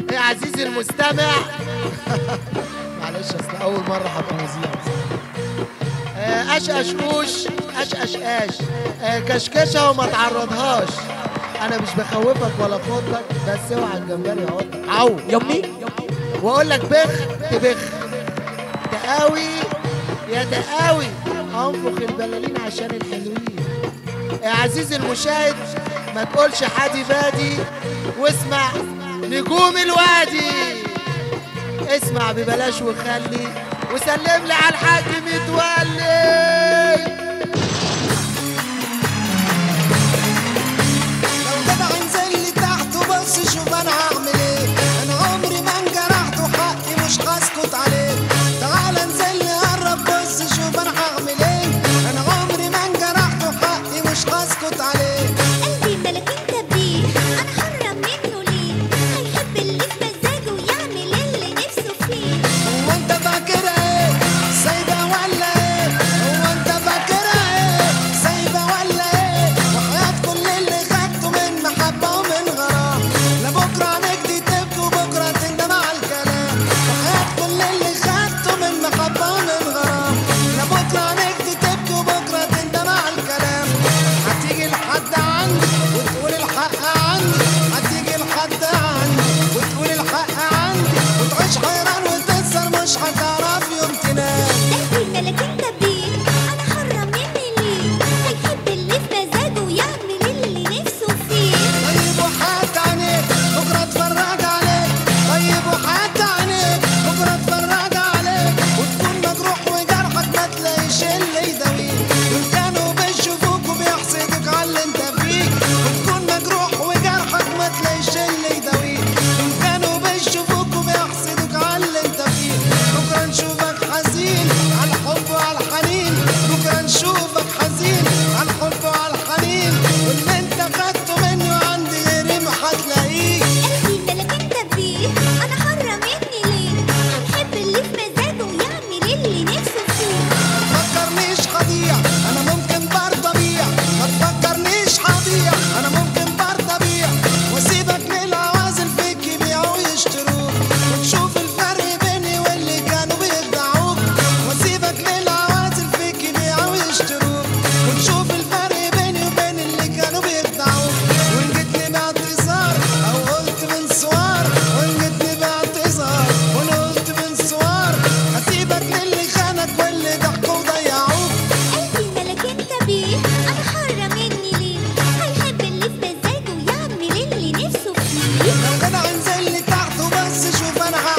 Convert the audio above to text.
يا عزيزي المستمع معلش اصل اول مره هبقى مذيع. اشقشقوش اشقشقاش كشكشه وما تعرضهاش. انا مش بخوفك ولا فضلك، بس اوعى الجمبري يقعدك عو يمي واقول لك بخ تبخ تقاوي يا تقاوي. انفخ البلالين عشان الحلوين. يا عزيزي المشاهد ما تقولش حادي بادي واسمع نجوم الوادي. اسمع ببلاش وخلي وسلم لي على الحاج متولي. لو جدع انزل لي تحت وبص شوف انا هعمل ايه. انا عمري ما انجرحت وحقي مش هسكت عليه. تعال انزل لي قرب بص شوف انا هعمل ايه. انا عمري ما انجرحت وحقي مش هسكت عليه. قلبي ملك انت بيه، انا حرة منه ليه؟ هيحب اللي في مزاجه ويعمل اللي نفسه فيه. هو انت فاكر ايه سايبه ولا ايه؟ هو انت فاكر ايه سايبه ولا ايه؟ وحياة كل اللي خدته من محبه ومن غرام، لبكره نجدي تبكي وبكره تندم على الكلام. وحياة كل اللي خدته من محبه ومن غرام، لبكره نجدي تبكي وبكره تندم على الكلام. هتيجي لحد عندي وتقول الحق عندي، هتيجي لحد عندي وتقول الحق عندي، وتعيش حيران وتسهر مش هتعرف يوم تنام. قلبي ملك انت بيه، انا حرة مني ليه؟ هيحب اللي في مزاجه ويعمل اللي نفسه فيه. طيب وحات عينيك بكره اتفرج عليك. طيب وحات عينيك بكره اتفرج عليك، وتكون مجروح وجرحك ما تلاقيش اللي يداويك. دول كانوا بيشوفوك وبيحسدوك على اللي انت فيه، وتكون مجروح وجرحك ما تلاقيش اللي يداويك. دول كانوا بيشوفوك وبيحسدوك على اللي انت فيه. بكره نشوفك حزين على الحب وعلى الحنين، بكره نشوفك حزين على الحب وعلى الحنين، واللي انت خدته مني وعندي غيري ما هتلاقيه. قلبي ملك انت بيه، انا حرة مني ليه؟ هيحب اللي في مزاجه ويعمل اللي نفسه فيه. ما تفكرنيش هضيع، انا ممكن برضه ابيع. ما تفكرنيش هضيع، انا ممكن برضه ابيع، واسيبك للعوازل فيك يبيعوا ويشتروك، وتشوف الفرق بيني واللي كانوا بيخدعوك. واسيبك للعوازل فيك يبيعوا ويشتروك، وتشوف الفرق بيني وبين اللي كانوا بيخدعوك. وان جيتني باعتذار او قلت من سوار، وان جيتني باعتذار وانا قلت من سوار، هسيبك للي خانك واللي ضحكوا وضيعوك. قلبي ملك انت بيه، انا حرة مني ليه؟ هيحب اللي في مزاجه ويعمل اللي نفسه فيه. لو جدع انزل لي تحت وبس شوف انا